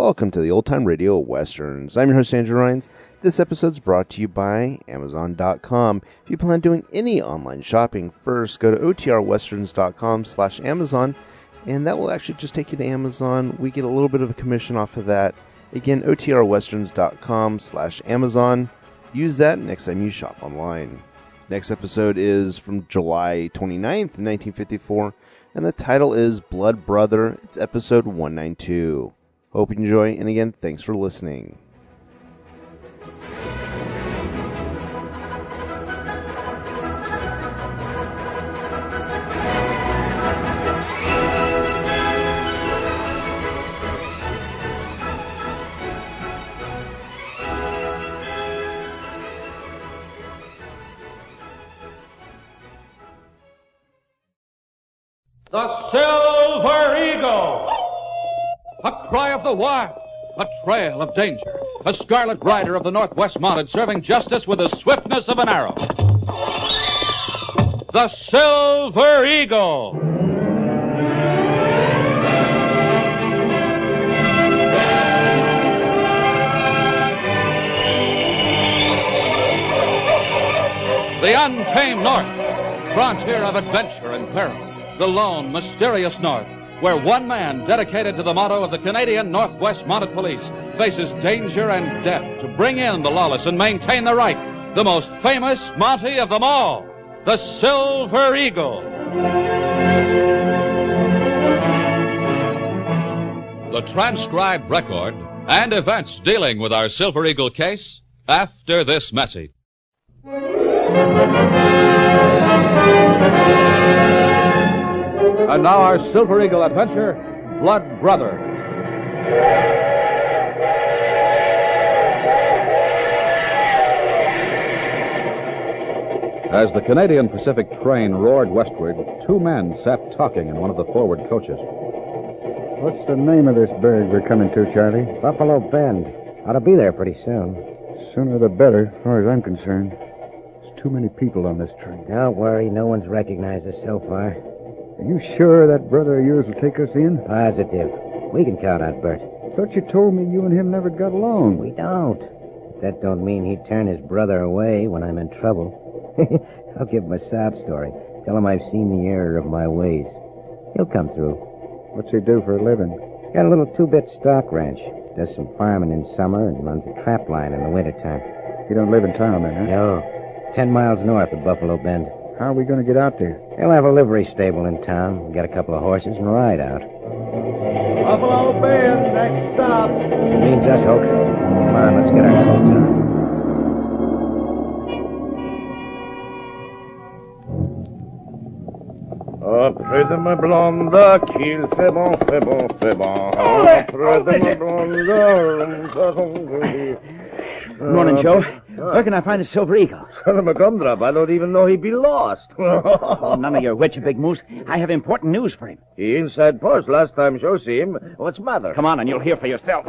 welcome to the Old Time Radio Westerns. I'm your host, Andrew Rines. This episode is brought to you by Amazon.com. If you plan on doing any online shopping, first go to otrwesterns.com/Amazon, and that will actually just take you to Amazon. We get a little bit of a commission off of that. Again, otrwesterns.com/Amazon. Use that next time you shop online. Next episode is from July 29th, 1954, and the title is Blood Brother. It's episode 192. Hope you enjoy, and again, thanks for listening. The Silver Eagle! A cry of the wild, a trail of danger, a scarlet rider of the Northwest Mounted serving justice with the swiftness of an arrow. The Silver Eagle! The untamed North, frontier of adventure and peril. The lone, mysterious North, where one man dedicated to the motto of the Canadian Northwest Mounted Police faces danger and death to bring in the lawless and maintain the right. The most famous Mountie of them all, the Silver Eagle. The transcribed record and events dealing with our Silver Eagle case after this message. And now our Silver Eagle adventure, Blood Brother. As the Canadian Pacific train roared westward, two men sat talking in one of the forward coaches. What's the name of this burg we're coming to, Charlie? Buffalo Bend. Ought to be there pretty soon. Sooner the better, as far as I'm concerned. There's too many people on this train. Don't worry, no one's recognized us so far. Are you sure that brother of yours will take us in? Positive. We can count on Bert. I thought you told me you and him never got along. We don't. But that don't mean he'd turn his brother away when I'm in trouble. I'll give him a sob story. Tell him I've seen the error of my ways. He'll come through. What's he do for a living? Got a little two-bit stock ranch. Does some farming in summer and runs a trap line in the wintertime. He don't live in town then, huh? No. 10 miles north of Buffalo Bend. How are we going to get out there? He'll have a livery stable in town. Get a couple of horses and ride out. Buffalo Bend, next stop. It means us, Hoke. Come on, let's get our coats on. Après de ma blonde, qu'il fait bon, fait bon, fait bon. Après de ma blonde... Morning, Joe. Where can I find the Silver Eagle? Son of a gumdrop, I don't even know he'd be lost. Oh, none of your witch, you big moose. I have important news for him. He inside post last time Joe see him. What's matter? Come on, and you'll hear for yourself.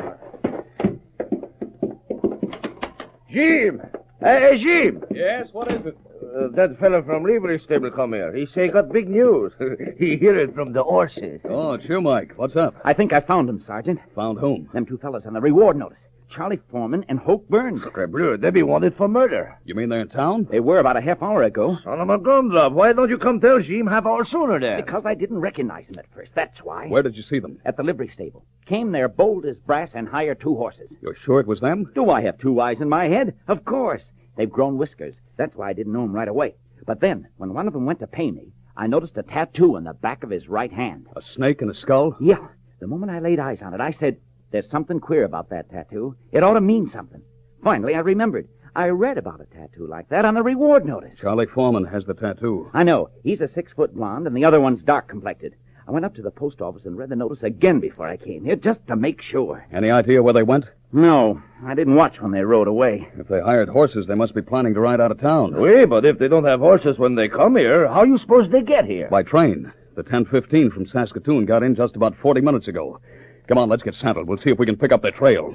Jim! Hey, Jim! Yes, what is it? That fella from livery stable come here. He say got big news. He hear it from the horses. Oh, it's you, Mike. What's up? I think I found him, Sergeant. Found whom? Them two fellas on the reward notice. Charlie Foreman and Hoke Burns. Sacre bleu, they be wanted for murder. You mean they're in town? They were about a half hour ago. Son of a gumdrop, why don't you come tell Jim half hour sooner then? Because I didn't recognize them at first, that's why. Where did you see them? At the livery stable. Came there bold as brass and hired two horses. You're sure it was them? Do I have two eyes in my head? Of course. They've grown whiskers. That's why I didn't know them right away. But then, when one of them went to pay me, I noticed a tattoo on the back of his right hand. A snake and a skull? Yeah. The moment I laid eyes on it, I said, there's something queer about that tattoo. It ought to mean something. Finally, I remembered. I read about a tattoo like that on the reward notice. Charlie Foreman has the tattoo. I know. He's a 6-foot blonde, and the other one's dark-complected. I went up to the post office and read the notice again before I came here, just to make sure. Any idea where they went? No, I didn't watch when they rode away. If they hired horses, they must be planning to ride out of town. Oui, but if they don't have horses when they come here, how you suppose they get here? By train. The 10:15 from Saskatoon got in just about 40 minutes ago. Come on, let's get saddled. We'll see if we can pick up their trail.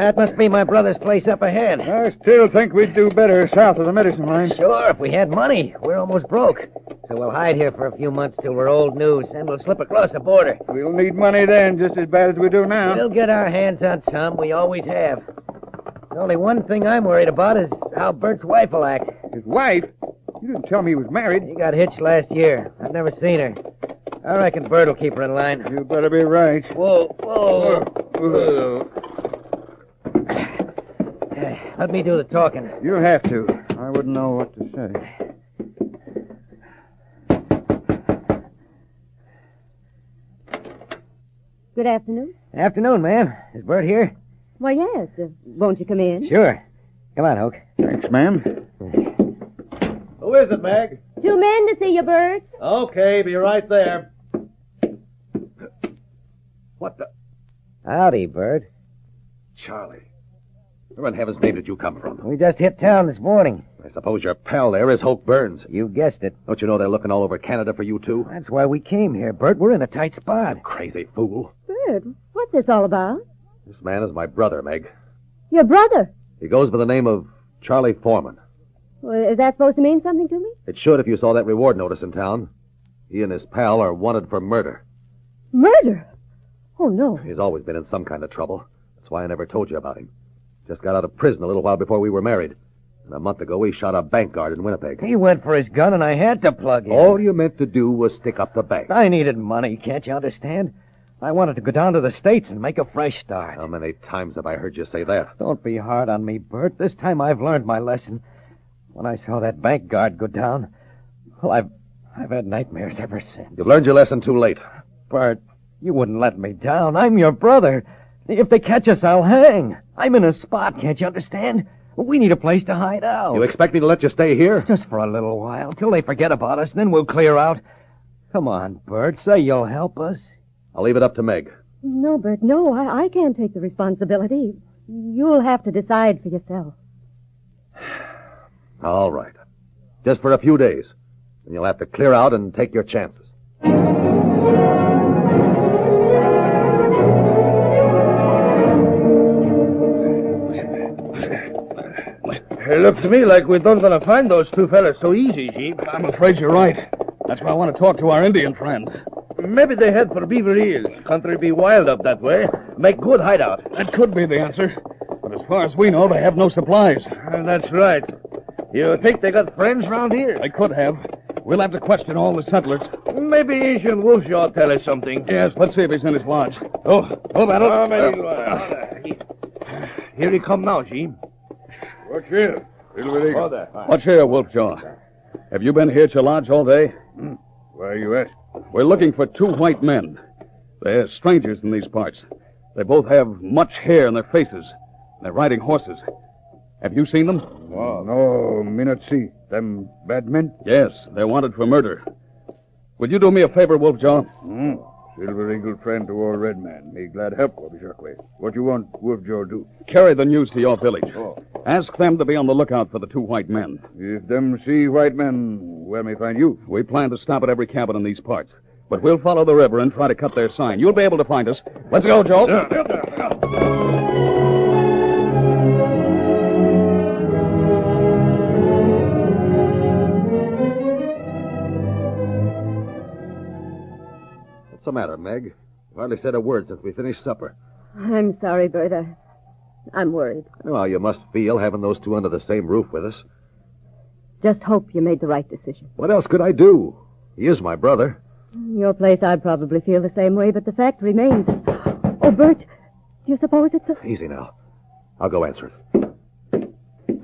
That must be my brother's place up ahead. I still think we'd do better south of the medicine line. Sure, if we had money. We're almost broke. So we'll hide here for a few months till we're old news, and we'll slip across the border. We'll need money then, just as bad as we do now. We'll get our hands on some. We always have. The only one thing I'm worried about is how Bert's wife will act. His wife? You didn't tell me he was married. He got hitched last year. I've never seen her. I reckon Bert will keep her in line. You better be right. Whoa. Let me do the talking. You have to. I wouldn't know what to say. Good afternoon. Afternoon, ma'am. Is Bert here? Why, yes. Won't you come in? Sure. Come on, Hoke. Thanks, ma'am. Who is it, Meg? Two men to see you, Bert. Okay, be right there. What the... Howdy, Bert. Charlie. Where in heaven's name did you come from? We just hit town this morning. I suppose your pal there is Hoke Burns. You guessed it. Don't you know they're looking all over Canada for you, too? That's why we came here, Bert. We're in a tight spot. Crazy fool. Bert, what's this all about? This man is my brother, Meg. Your brother. He goes by the name of Charlie Foreman. Well, is that supposed to mean something to me? It should if you saw that reward notice in town. He and his pal are wanted for murder. Murder? Oh, no. He's always been in some kind of trouble. That's why I never told you about him. Just got out of prison a little while before we were married. And a month ago, he shot a bank guard in Winnipeg. He went for his gun, and I had to plug him. All you meant to do was stick up the bank. I needed money, can't you understand? I wanted to go down to the States and make a fresh start. How many times have I heard you say that? Don't be hard on me, Bert. This time I've learned my lesson. When I saw that bank guard go down, well, I've had nightmares ever since. You've learned your lesson too late. Bert, you wouldn't let me down. I'm your brother. If they catch us, I'll hang. I'm in a spot, can't you understand? We need a place to hide out. You expect me to let you stay here? Just for a little while, till they forget about us, then we'll clear out. Come on, Bert, say you'll help us. I'll leave it up to Meg. No, Bert, no. I can't take the responsibility. You'll have to decide for yourself. All right. Just for a few days. And you'll have to clear out and take your chances. It looks to me like we don't gonna find those two fellas so easy, Jeep. I'm afraid you're right. That's why I want to talk to our Indian friend. Maybe they head for Beaver Hills. Country be wild up that way. Make good hideout. That could be the answer. But as far as we know, they have no supplies. That's right. You think they got friends round here? They could have. We'll have to question all the settlers. Maybe Asian Wolfjaw tell us something. Yes, let's see if he's in his lodge. Oh, Battle. Here he come now, Jeep. Watch here. Watch here, Wolfjaw. Have you been here at your lodge all day? Why you ask? We're looking for two white men. They're strangers in these parts. They both have much hair in their faces. They're riding horses. Have you seen them? No, me not see. Them bad men? Yes, they're wanted for murder. Would you do me a favor, Wolfjaw? Silver Eagle friend to old Red Man. Me glad help, Wabishakwe. What you want Wolfjaw do? Carry the news to your village. Ask them to be on the lookout for the two white men. If them see white men, where may find you? We plan to stop at every cabin in these parts. But we'll follow the river and try to cut their sign. You'll be able to find us. Let's go, Joe. What's the matter, Meg? You hardly said a word since we finished supper. I'm sorry, Bert. I'm worried. Well, you must feel having those two under the same roof with us. Just hope you made the right decision. What else could I do? He is my brother. In your place, I'd probably feel the same way, but the fact remains. Oh, Bert, do you suppose it's a... Easy now. I'll go answer it.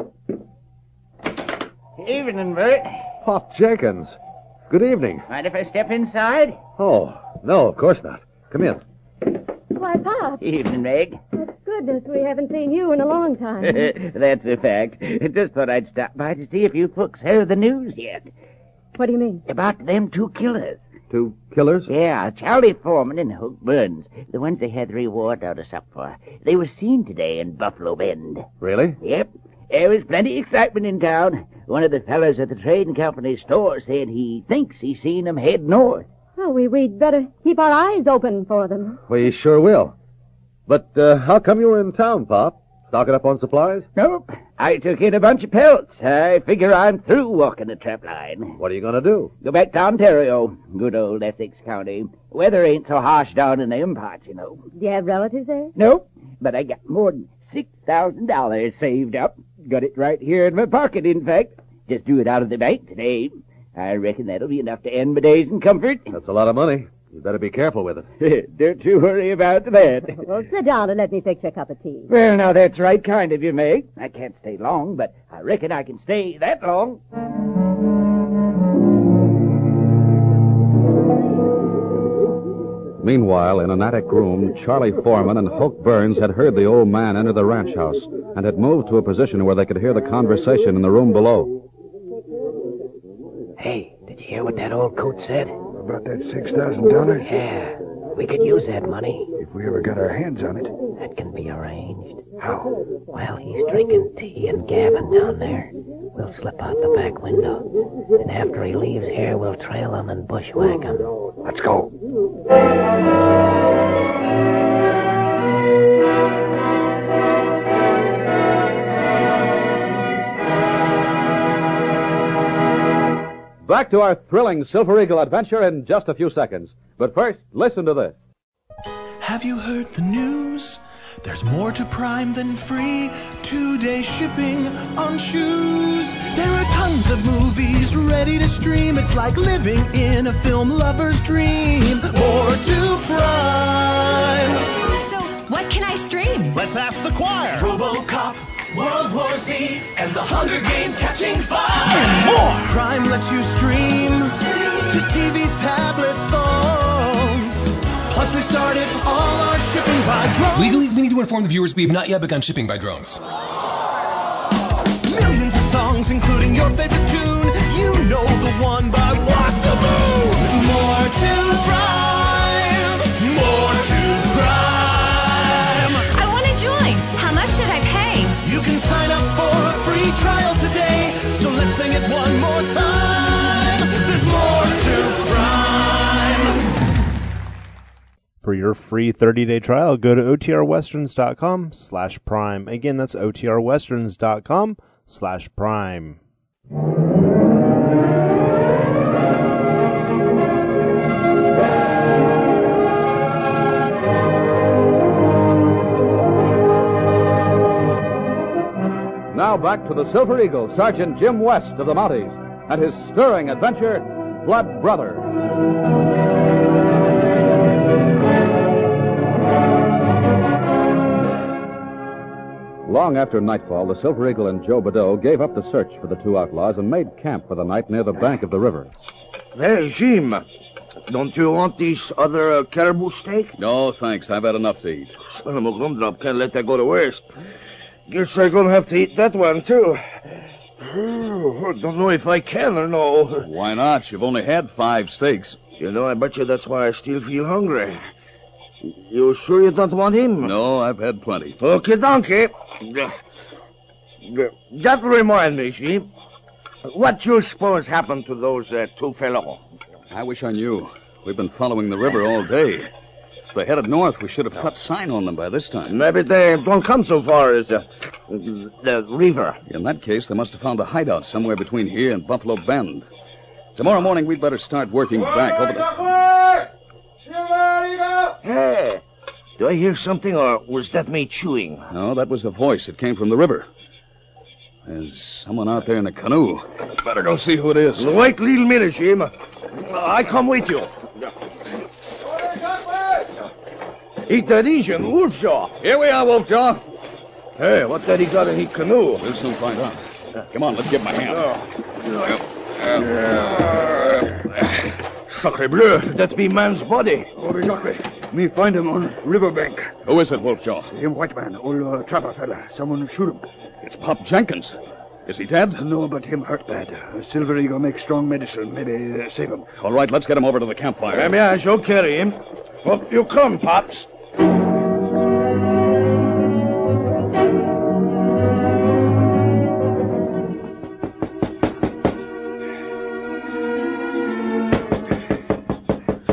Evening, Bert. Pop Jenkins. Good evening. Mind if I step inside? Oh, no, of course not. Come in. Why, Pop. Evening, Meg. Goodness, we haven't seen you in a long time. That's a fact. Just thought I'd stop by to see if you folks heard the news yet. What do you mean? About them two killers. Two killers? Yeah, Charlie Foreman and Hoke Burns. The ones they had the reward notice up for. They were seen today in Buffalo Bend. Really? Yep. There was plenty of excitement in town. One of the fellows at the trading company store said he thinks he's seen them head north. Well, we'd better keep our eyes open for them. We sure will. But how come you were in town, Pop? Stocking up on supplies? Nope. I took in a bunch of pelts. I figure I'm through walking the trap line. What are you going to do? Go back to Ontario. Good old Essex County. Weather ain't so harsh down in them parts, you know. Do you have relatives there? Nope. But I got more than $6,000 saved up. Got it right here in my pocket, in fact. Just drew it out of the bank today. I reckon that'll be enough to end my days in comfort. That's a lot of money. You better be careful with it. Don't you worry about that. Well, sit down and let me fix you a cup of tea. Well, now, that's right kind of you, Meg. I can't stay long, but I reckon I can stay that long. Meanwhile, in an attic room, Charlie Foreman and Hoke Burns had heard the old man enter the ranch house and had moved to a position where they could hear the conversation in the room below. Hey, did you hear what that old coot said? About that $6,000? Yeah, we could use that money. If we ever got our hands on it. That can be arranged. How? Well, he's drinking tea and gabbing down there. We'll slip out the back window. And after he leaves here, we'll trail him and bushwhack him. Let's go. Back to our thrilling Silver Eagle adventure in just a few seconds. But first, listen to this. Have you heard the news? There's more to Prime than free 2-day shipping on shoes. There are tons of movies ready to stream. It's like living in a film lover's dream. More to Prime. So, what can I stream? Let's ask the choir. RoboCop, World War Z, and The Hunger Games Catching Fire. And more! Prime lets you stream to TVs, tablets, phones. Plus, we started all our shipping by drones. Legally, we need to inform the viewers we have not yet begun shipping by drones. Millions of songs, including your favorite tune. You know the one by Walk the Moon. More to Prime. More to Prime. I want to join. How much should I pay? You can sign up for a free trial today. So let's sing it one more time. There's more to Prime. For your free 30-day trial, go to otrwesterns.com/prime. Again, that's otrwesterns.com/prime. Now back to the Silver Eagle, Sergeant Jim West of the Mounties, and his stirring adventure, Blood Brother. Long after nightfall, the Silver Eagle and Joe Badeau gave up the search for the two outlaws and made camp for the night near the bank of the river. Hey, Jim, don't you want this other caribou steak? No, thanks. I've had enough to eat. Son of a gumdrop, can't let that go to waste. Guess I'm gonna have to eat that one, too. Don't know if I can or no. Why not? You've only had 5 steaks. You know, I bet you that's why I still feel hungry. You sure you don't want him? No, I've had plenty. Okay, donkey. That reminds me, Jim. What you suppose happened to those two fellows? I wish I knew. We've been following the river all day. If they headed north, we should have cut sign on them by this time. Maybe they don't come so far as the river. In that case, they must have found a hideout somewhere between here and Buffalo Bend. Tomorrow morning, we'd better start working back over the... Hey, do I hear something, or was that me chewing? No, that was the voice. It came from the river. There's someone out there in a canoe. Better go see who it is. Wait a little minute, Jim. I come with you. Eat that Indian, Wolfjaw. Here we are, Wolfjaw. Hey, what that he got in his canoe? We'll soon find out. Come on, let's give him a hand. Sacre bleu, that be man's body. Oh, exactly. Me find him on riverbank. Who is it, Wolfjaw? Him white man, old trapper fella. Someone shoot him. It's Pop Jenkins. Is he dead? No, but him hurt bad. Silver Eagle make strong medicine. Maybe save him. All right, let's get him over to the campfire. I shall carry him. Up you come, Pops.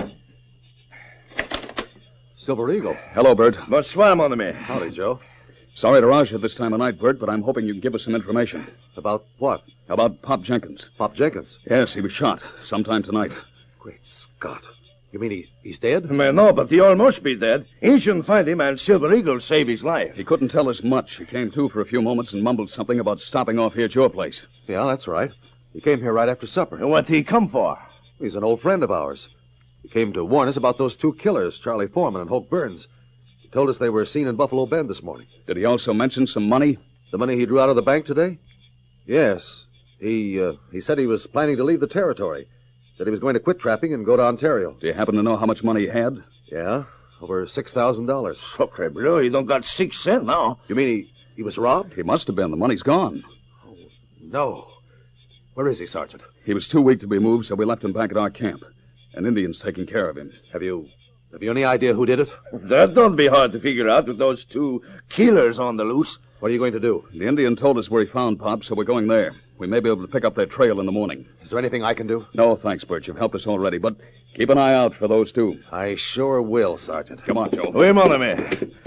Silver Eagle. Hello, Bert. But swam on me. Howdy, Joe. Sorry to rouse you this time of night, Bert, but I'm hoping you can give us some information. About what? About Pop Jenkins. Pop Jenkins? Yes, he was shot sometime tonight. Great Scott. You mean he's dead? Man, no, but he almost be dead. He shouldn't find him, and Silver Eagle saved his life. He couldn't tell us much. He came to for a few moments and mumbled something about stopping off here at your place. Yeah, that's right. He came here right after supper. And what did he come for? He's an old friend of ours. He came to warn us about those two killers, Charlie Foreman and Hoke Burns. He told us they were seen in Buffalo Bend this morning. Did he also mention some money? The money he drew out of the bank today? Yes. He said he was planning to leave the territory. Said he was going to quit trapping and go to Ontario. Do you happen to know how much money he had? Yeah, over $6,000. Sacre bleu, he don't got 6 cents now. You mean he was robbed? He must have been. The money's gone. Oh, no. Where is he, Sergeant? He was too weak to be moved, so we left him back at our camp. An Indian's taking care of him. Have you any idea who did it? That don't be hard to figure out with those two killers on the loose. What are you going to do? The Indian told us where he found Pop, so we're going there. We may be able to pick up their trail in the morning. Is there anything I can do? No, thanks, Bert. You've helped us already, but keep an eye out for those two. I sure will, Sergeant. Come on, Joe. Oui, mon ami.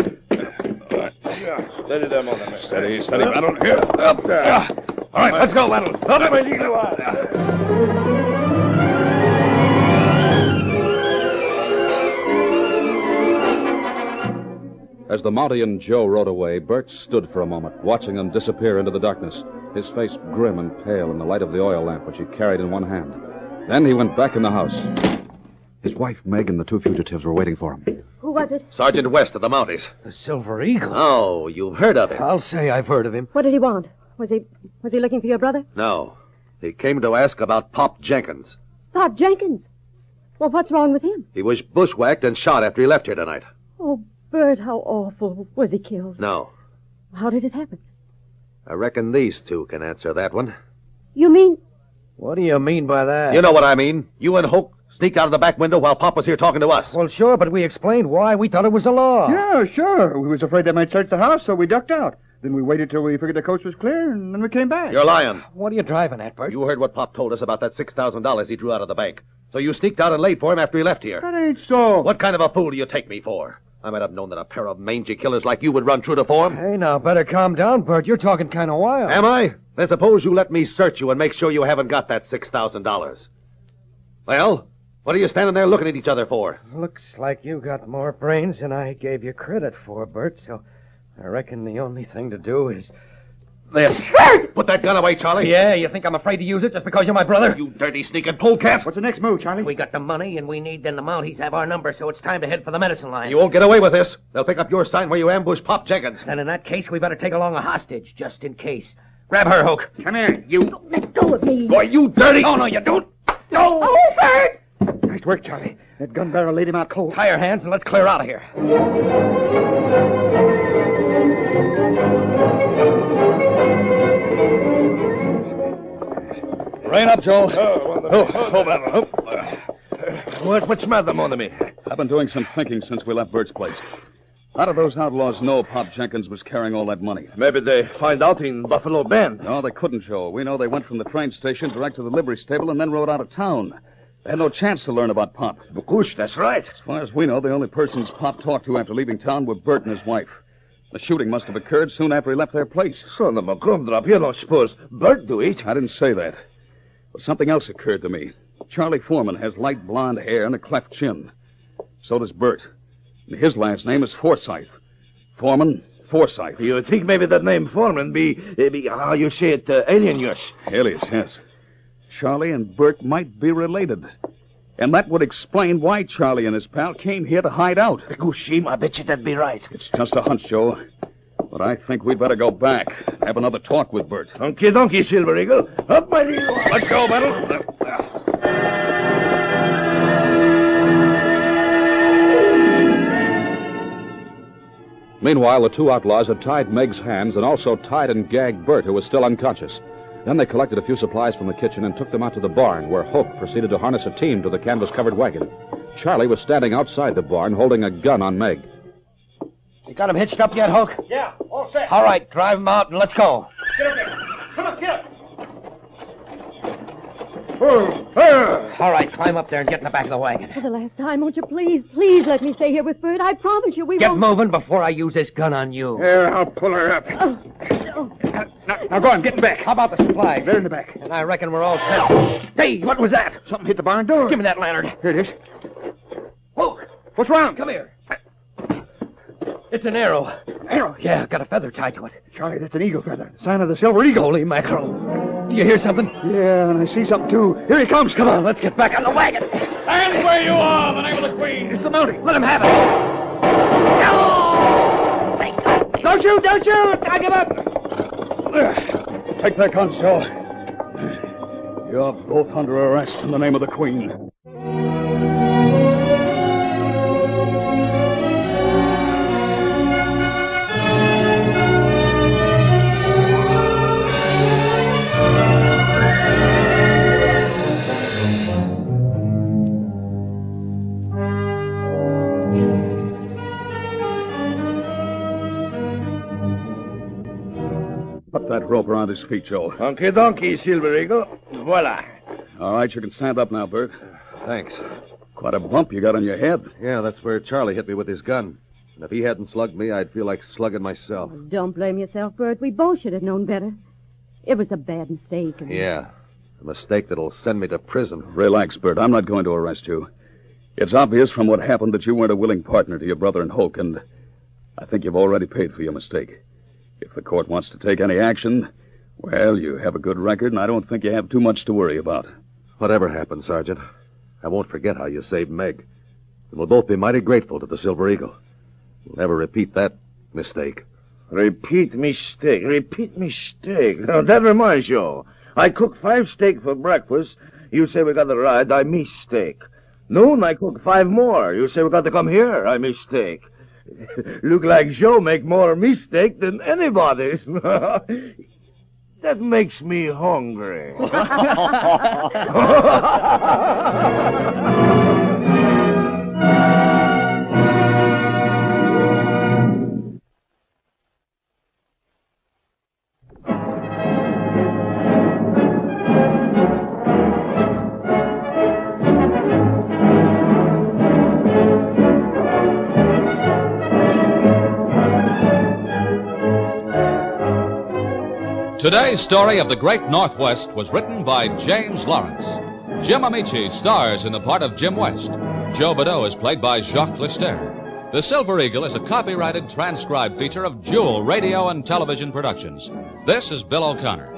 Steady there, mon ami. Steady, Battle. Here. Up there. All right, let's go, Battle. Up, my little As the Mountie and Joe rode away, Bert stood for a moment, watching them disappear into the darkness, his face grim and pale in the light of the oil lamp which he carried in one hand. Then he went back in the house. His wife, Meg, and the two fugitives were waiting for him. Who was it? Sergeant West of the Mounties. The Silver Eagle? Oh, you've heard of him. I'll say I've heard of him. What did he want? Was he looking for your brother? No. He came to ask about Pop Jenkins. Pop Jenkins? Well, what's wrong with him? He was bushwhacked and shot after he left here tonight. Oh, Bert, how awful. Was he killed? No. How did it happen? I reckon these two can answer that one. You mean... What do you mean by that? You know what I mean. You and Hoke sneaked out of the back window while Pop was here talking to us. Well, sure, but we explained why. We thought it was a law. Yeah, sure. We was afraid they might search the house, so we ducked out. Then we waited till we figured the coast was clear, and then we came back. You're lying. What are you driving at, Bert? You heard what Pop told us about that $6,000 he drew out of the bank. So you sneaked out and laid for him after he left here. That ain't so. What kind of a fool do you take me for? I might have known that a pair of mangy killers like you would run true to form. Hey, now, better calm down, Bert. You're talking kind of wild. Am I? Then suppose you let me search you and make sure you haven't got that $6,000. Well, what are you standing there looking at each other for? Looks like you got more brains than I gave you credit for, Bert, so I reckon the only thing to do is this. Put that gun away, Charlie. Yeah, you think I'm afraid to use it just because you're my brother? You dirty sneaking polecat. What's the next move, Charlie? We got the money, and we need then the Mounties have our number, so it's time to head for the medicine line. You won't get away with this. They'll pick up your sign where you ambush Pop Jenkins. And in that case, we better take along a hostage, just in case. Grab her, Hoke. Come here, you. Let go of me. Boy, you dirty. No, you don't. No. Oh, Bert! Nice work, Charlie. That gun barrel laid him out cold. Tie your hands and let's clear out of here. Rain up, Joe. What's the matter, mon ami? I've been doing some thinking since we left Bert's place. How did those outlaws know Pop Jenkins was carrying all that money? Maybe they find out in Buffalo Bend. No, they couldn't, Joe. We know they went from the train station direct to the livery stable and then rode out of town. They had no chance to learn about Pop. Bukush, that's right. As far as we know, the only persons Pop talked to after leaving town were Bert and his wife. The shooting must have occurred soon after he left their place. Son of a gumdrop, you don't suppose Bert do it? I didn't say that. But something else occurred to me. Charlie Foreman has light blonde hair and a cleft chin. So does Bert. And his last name is Forsythe. Foreman, Forsythe. You think maybe that name Foreman be how you say it, alias? Alias, yes. Charlie and Bert might be related. And that would explain why Charlie and his pal came here to hide out. Gushim, I bet you that'd be right. It's just a hunch, Joe. But I think we'd better go back and have another talk with Bert. Donkey, donkey, Silver Eagle. Up, my little one. Let's go, Battle. Meanwhile, the two outlaws had tied Meg's hands and also tied and gagged Bert, who was still unconscious. Then they collected a few supplies from the kitchen and took them out to the barn, where Hoke proceeded to harness a team to the canvas-covered wagon. Charlie was standing outside the barn, holding a gun on Meg. You got him hitched up yet, Hoke? Yeah, all set. All right, drive him out and let's go. Get up there. Come on, get up. All right, climb up there and get in the back of the wagon. For the last time, won't you please let me stay here with Bert? I promise you we Get won't... moving before I use this gun on you. Here, I'll pull her up. Now go on, get in back. How about the supplies? They're in the back. And I reckon we're all set. Hey, what was that? Something hit the barn door. Give me that lantern. Here it is. Whoa! What's wrong? Come here. It's an arrow. Arrow? Yeah, got a feather tied to it. Charlie, that's an eagle feather. The sign of the Silver Eagle. Holy mackerel. Do you hear something? Yeah, and I see something, too. Here he comes. Come on, let's get back on the wagon. Stand where you are, in the name of the Queen. It's the mountie. Let him have it. No! Don't shoot! I give up. Take that gun, Joe. You're both under arrest in the name of the Queen. Put that rope around his feet, Joe. Hunky donkey, Silver Eagle. Voila. All right, you can stand up now, Bert. Thanks. Quite a bump you got on your head. Yeah, that's where Charlie hit me with his gun. And if he hadn't slugged me, I'd feel like slugging myself. Don't blame yourself, Bert. We both should have known better. It was a bad mistake. Yeah, a mistake that'll send me to prison. Relax, Bert. I'm not going to arrest you. It's obvious from what happened that you weren't a willing partner to your brother and Hoke, and I think you've already paid for your mistake. If the court wants to take any action, well, you have a good record, and I don't think you have too much to worry about. Whatever happens, Sergeant, I won't forget how you saved Meg. And we'll both be mighty grateful to the Silver Eagle. We'll never repeat that mistake. Repeat mistake. Now, that reminds you. I cook 5 steak for breakfast. You say we got to ride. I mistake. Noon, I cook 5 more. You say we got to come here. I mistake. Look like Joe make more mistake than anybody. That makes me hungry. Today's story of the Great Northwest was written by James Lawrence. Jim Amici stars in the part of Jim West. Joe Badeau is played by Jacques Lester. The Silver Eagle is a copyrighted, transcribed feature of Jewel Radio and Television Productions. This is Bill O'Connor.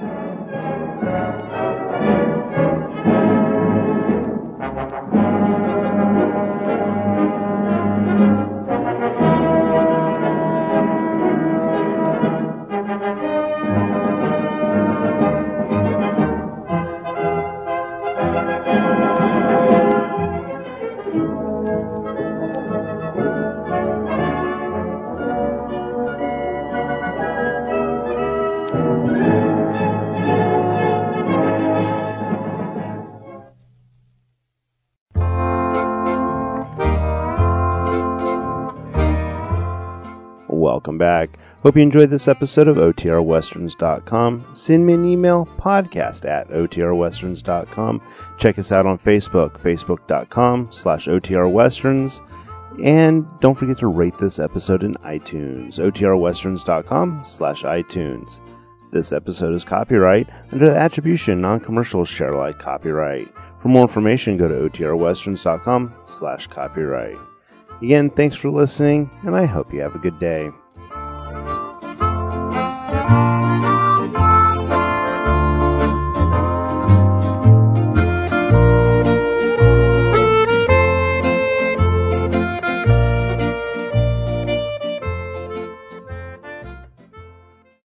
Welcome back. Hope you enjoyed this episode of OTRWesterns.com. Send me an email, podcast@OTRWesterns.com. Check us out on Facebook, facebook.com/OTRWesterns. And don't forget to rate this episode in iTunes, OTRWesterns.com/iTunes. This episode is copyright under the Attribution Non-Commercial Share Alike copyright. For more information, go to OTRWesterns.com/copyright. Again, thanks for listening, and I hope you have a good day.